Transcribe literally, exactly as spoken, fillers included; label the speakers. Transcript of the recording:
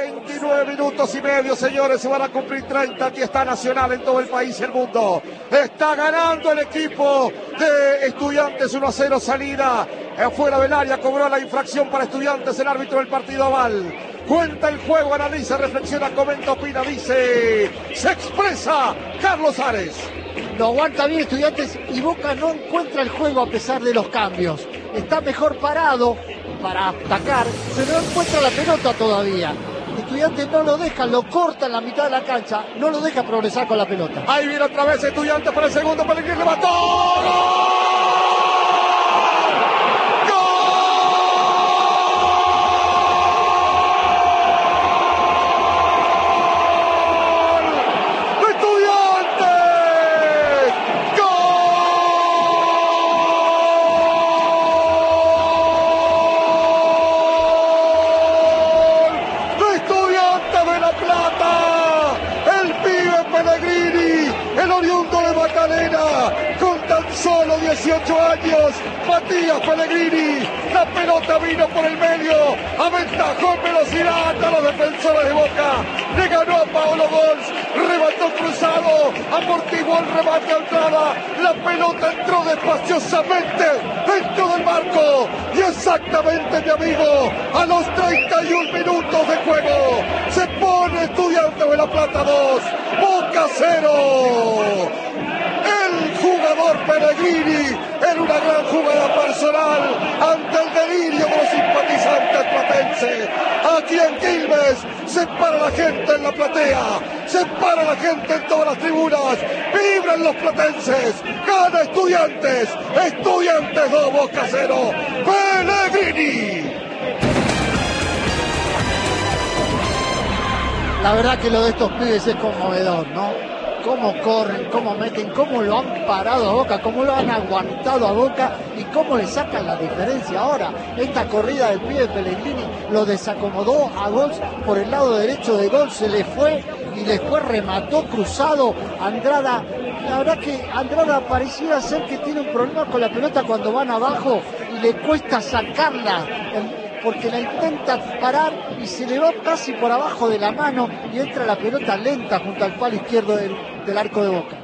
Speaker 1: veintinueve minutos y medio, señores, se van a cumplir treinta. Aquí está Nacional en todo el país y el mundo. Está ganando el equipo de Estudiantes uno a cero, salida afuera del área, cobró la infracción para Estudiantes, el árbitro del partido aval. Cuenta el juego, analiza, reflexiona, comenta, opina, dice, se expresa Carlos Ares.
Speaker 2: Lo aguanta bien Estudiantes y Boca no encuentra el juego a pesar de los cambios. Está mejor parado para atacar, pero no encuentra la pelota todavía. Estudiantes no lo deja, lo corta en la mitad de la cancha, no lo deja progresar con la pelota.
Speaker 1: Ahí viene otra vez Estudiantes para el segundo, Pellegrini levantó. ¡Gol! Solo dieciocho años, Matías Pellegrini, la pelota vino por el medio, aventajó en velocidad a los defensores de Boca, le ganó a Paolo Gons, remató cruzado, amortiguó el remate a entrada, la pelota entró despaciosamente dentro del marco, y exactamente, mi amigo, a los treinta y un minutos de juego, se pone Estudiantes de La Plata dos, Boca cero. El jugador Pellegrini en una gran jugada personal ante el delirio de los simpatizantes platenses. Aquí en Quilmes se para la gente en la platea, se para la gente en todas las tribunas, vibran los platenses, gana Estudiantes, Estudiantes dos, Boca cero, Pellegrini.
Speaker 2: La verdad que lo de estos pibes es conmovedor, ¿no? Cómo corren, cómo meten, cómo lo han parado a Boca, cómo lo han aguantado a Boca y cómo le sacan la diferencia ahora. Esta corrida del pibe Pellegrini lo desacomodó a Gol por el lado derecho de Gol, se le fue y después remató cruzado Andrada. La verdad que Andrada pareciera ser que tiene un problema con la pelota cuando van abajo y le cuesta sacarla, porque la intenta parar y se le va casi por abajo de la mano y entra la pelota lenta junto al palo izquierdo del, del arco de Boca.